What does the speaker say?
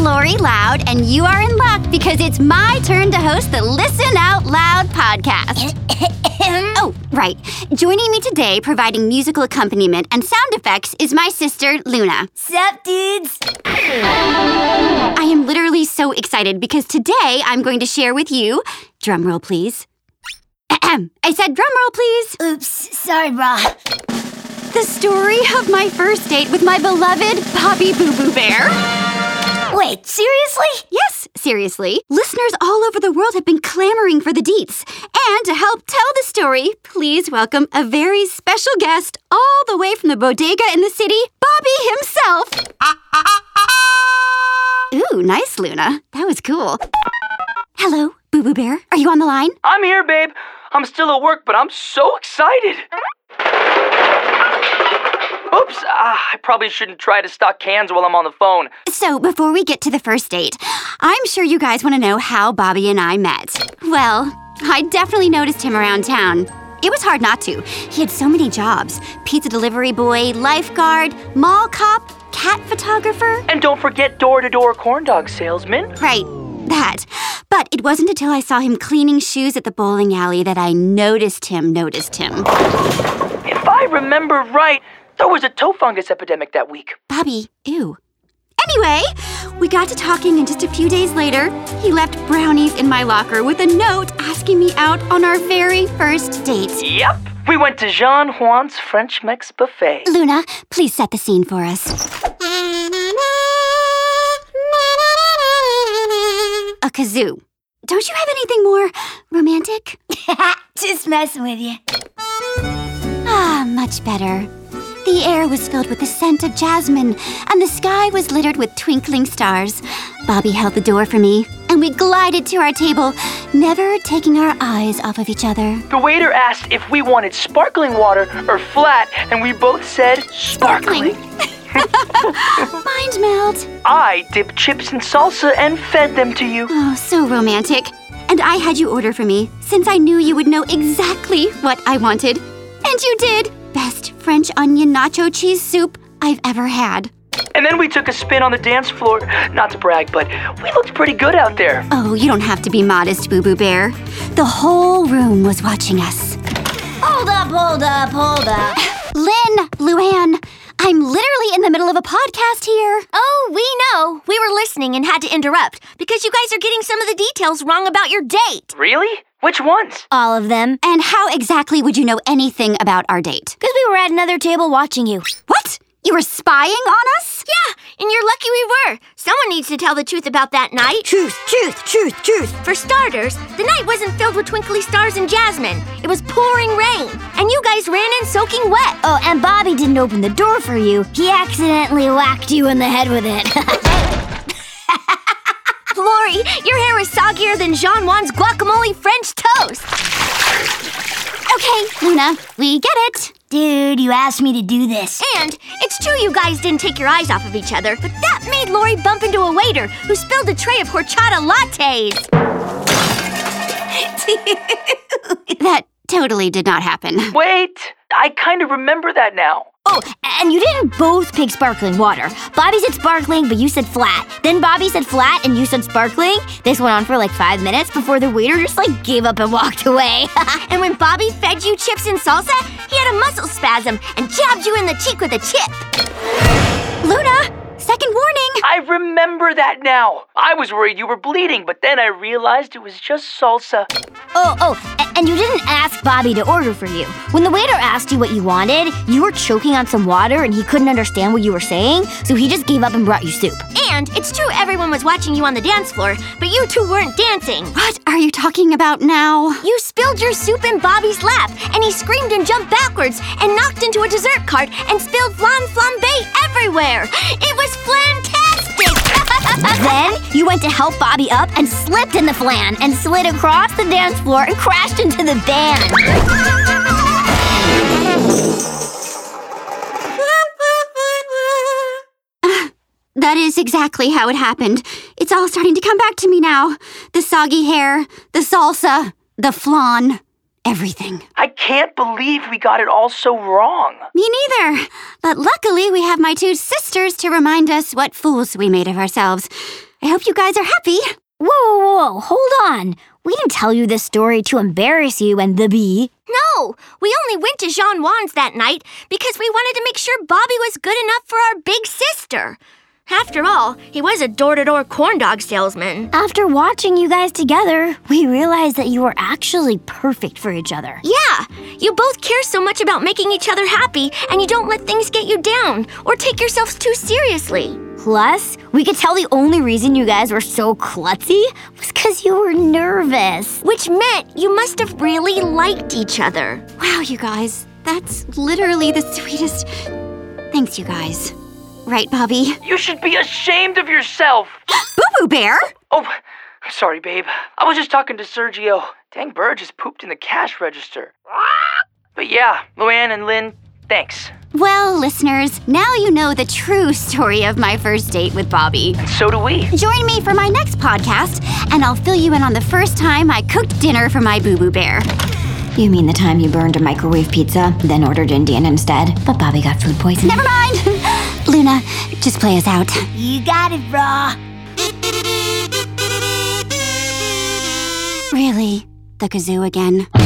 Lori Loud, and you are in luck because it's my turn to host the Listen Out Loud podcast. Oh, right. Joining me today, providing musical accompaniment and sound effects, is my sister, Luna. Sup, dudes? I am literally so excited because today I'm going to share with you, drumroll please. I said drumroll please. Oops, sorry, brah. The story of my first date with my beloved Bobby Boo Boo Bear. Wait, seriously? Yes, seriously. Listeners all over the world have been clamoring for the deets. And to help tell the story, please welcome a very special guest all the way from the bodega in the city, Bobby himself. Ooh, nice, Luna. That was cool. Hello, Boo Boo Bear. Are you on the line? I'm here, babe. I'm still at work, but I'm so excited. Oops, I probably shouldn't try to stock cans while I'm on the phone. So, before we get to the first date, I'm sure you guys want to know how Bobby and I met. Well, I definitely noticed him around town. It was hard not to. He had so many jobs. Pizza delivery boy, lifeguard, mall cop, cat photographer. And don't forget door-to-door corn dog salesman. Right, that. But it wasn't until I saw him cleaning shoes at the bowling alley that I noticed him. If I remember right, there was a toe fungus epidemic that week. Bobby, ew. Anyway, we got to talking, and just a few days later, he left brownies in my locker with a note asking me out on our very first date. Yep. We went to Jean Juan's French Mex buffet. Luna, please set the scene for us. A kazoo. Don't you have anything more romantic? Just messing with you. Ah, much better. The air was filled with the scent of jasmine, and the sky was littered with twinkling stars. Bobby held the door for me, and we glided to our table, never taking our eyes off of each other. The waiter asked if we wanted sparkling water or flat, and we both said sparkling. Mind meld. I dipped chips in salsa and fed them to you. Oh, so romantic. And I had you order for me, since I knew you would know exactly what I wanted. And you did. Best French onion nacho cheese soup I've ever had. And then we took a spin on the dance floor. Not to brag, but we looked pretty good out there. Oh, you don't have to be modest, Boo Boo Bear. The whole room was watching us. Hold up. Lynn, Luann, I'm literally in the middle of a podcast here. Oh, we know. We were listening and had to interrupt because you guys are getting some of the details wrong about your date. Really? Which ones? All of them. And how exactly would you know anything about our date? Because we were at another table watching you. What? You were spying on us? Yeah, and you're lucky we were. Someone needs to tell the truth about that night. Truth. For starters, the night wasn't filled with twinkly stars and jasmine. It was pouring rain, and you guys ran in soaking wet. Oh, and Bobby didn't open the door for you. He accidentally whacked you in the head with it. Lori, your hair is soggier than Jean Juan's guacamole French toast. Okay, Luna, we get it. Dude, you asked me to do this. And it's true you guys didn't take your eyes off of each other, but that made Lori bump into a waiter who spilled a tray of horchata lattes. That totally did not happen. Wait, I kind of remember that now. Oh, and you didn't both pick sparkling water. Bobby said sparkling, but you said flat. Then Bobby said flat, and you said sparkling. This went on for like 5 minutes before the waiter just gave up and walked away. And when Bobby fed you chips and salsa, he had a muscle spasm and jabbed you in the cheek with a chip. Luna, second warning. I remember that now. I was worried you were bleeding, but then I realized it was just salsa. And you didn't ask Bobby to order for you. When the waiter asked you what you wanted, you were choking on some water and he couldn't understand what you were saying, so he just gave up and brought you soup. And it's true everyone was watching you on the dance floor, but you two weren't dancing. What are you talking about now? You spilled your soup in Bobby's lap, and he screamed and jumped backwards and knocked into a dessert cart and spilled flan flambe everywhere. It was fantastic! Then you went to help Bobby up and slipped in the flan and slid across the dance floor and crashed into the band. That is exactly how it happened. It's all starting to come back to me now. The soggy hair, the salsa, the flan, everything. I can't believe we got it all so wrong. Me neither. But luckily, we have my two sisters to remind us what fools we made of ourselves. I hope you guys are happy. Whoa, hold on. We didn't tell you this story to embarrass you and the bee. No, we only went to Jean Juan's that night because we wanted to make sure Bobby was good enough for our big sister. After all, he was a door-to-door corn dog salesman. After watching you guys together, we realized that you were actually perfect for each other. Yeah, you both care so much about making each other happy, and you don't let things get you down or take yourselves too seriously. Plus, we could tell the only reason you guys were so klutzy was because you were nervous. Which meant you must have really liked each other. Wow, you guys. That's literally the sweetest... Thanks, you guys. Right, Bobby? You should be ashamed of yourself. Boo-Boo Bear? Oh, sorry, babe. I was just talking to Sergio. Dang bird just pooped in the cash register. But yeah, Luann and Lynn, thanks. Well, listeners, now you know the true story of my first date with Bobby. And so do we. Join me for my next podcast, and I'll fill you in on the first time I cooked dinner for my Boo-Boo Bear. You mean the time you burned a microwave pizza, then ordered Indian instead, but Bobby got food poisoning? Never mind! Luna, just play us out. You got it, brah. Really? The kazoo again?